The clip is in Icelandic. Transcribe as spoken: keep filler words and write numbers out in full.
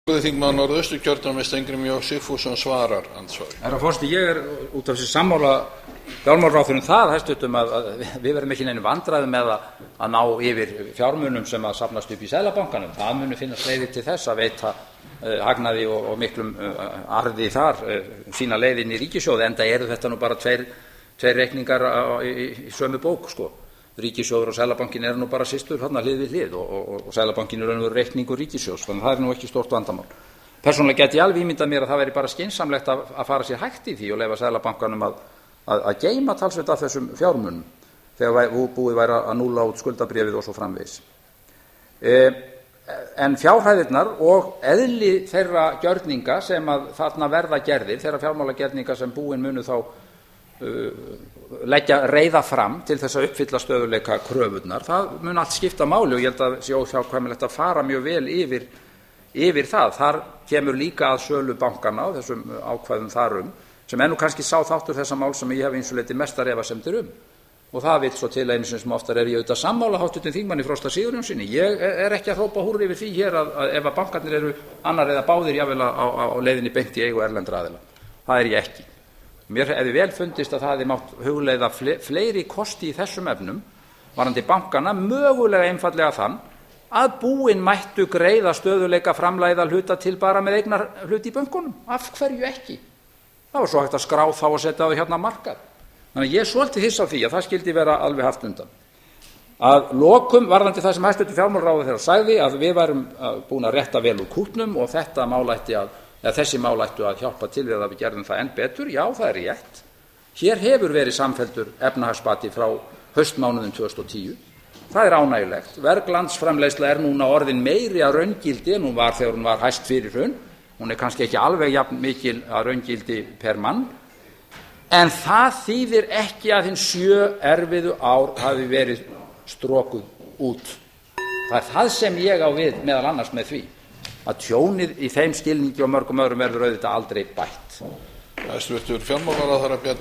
Þingmaður Norðausturkjördæmis Steingrímur J Sigfússon svarar andsvari. Herra forseti, ég er út af þessi sammála fjármálaráðherra um það hæstvirtum að, að við verðum ekki í neinum vandræðum með að, að ná yfir fjármunum sem að safnast upp í Seðlabankanum. Það muni finnast leiðir til þess að veita uh, hagnaði og, og miklum uh, arði þar uh, sína leiðin í ríkissjóði, enda eru þetta nú bara tveir, tveir reikningar á, í, í sömu bók sko. Ríkissjóður og Seðlabankinn eru nú bara systur þarna hlið við hlið og, og, og Seðlabankinn er raunverulegur reikningur ríkissjóðs, þannig að það er nú ekki stórt vandamál. Persónulega get ég alveg ímyndað mér að það væri bara skynsamlegt að, að fara sér hægt í því og leyfa Seðlabankanum að, að, að geyma talsvert af þessum fjármunum þegar búið væri að núlla út skuldabréfið og svo framvegis. E, en fjárhæðirnar og eðli þeirra gjörninga sem að þarna verða gerðir, þeirra fjármálagerninga sem búin munu þá uh, leggja reiða fram til þess að uppfylla stöðuleika kröfurnar, það mun allt skipta máli og ég held að sé óhjákvæmilegt að fara mjög vel yfir, yfir það. Þar kemur líka að sölu bankana og þessum ákvæðum þar um, sem er nú kannski sá þáttur þessa mál sem ég hef eins og leyti mestar efasemdir um. Og það vill svo til einu sem oftar er ég auðvitað sammála háttvirtum þingmanni Frosta Sigurjónssyni. Ég er ekki að hrópa húrra yfir því hér að, að ef að bankarnir eru annar eða báðir jafnvel á, á, á leiðinni beint í eigu erlendra aðila. Það er ég ekki. Mér hefði vel fundist að það hefði mátt hugleiða fleiri kosti í þessum efnum varðandi bankana, mögulega einfallega þann að búin mættu greiða stöðuleika framlæða hluta til bara með eignar hluti í bönkunum. Af hverju ekki? Það var svo hægt að skrá þá og setja það hérna á markað. Þannig að ég er svolítið hissa á því að það skyldi vera alveg haft undan. Að lokum varðandi það sem hæstvirtur fjármálaráðherra sagði að við værum búin að rétta vel úr kútnum og þetta mál ætti að eða þessi mál ættu að hjálpa til við að við gerðum það enn betur. Já, það er rétt. Hér hefur verið samfelldur efnahagsbati frá haustmánuðum tvö þúsund og tíu. Það er ánægjulegt. Verglandsframleiðsla er núna orðin meiri að raungildi en hún var þegar hún var hæst fyrir hrun. Hún er kannski ekki alveg jafn mikil að raungildi per mann. En það þýðir ekki að hinn sjö erfiðu ár hafi verið strokuð út. Það er það sem ég á við meðal annars með því að tjónið í þeim skilningi og mörgum öðrum verður auðvitað aldrei bætt. Hæstvirtur fjármálaráðherra Bjarni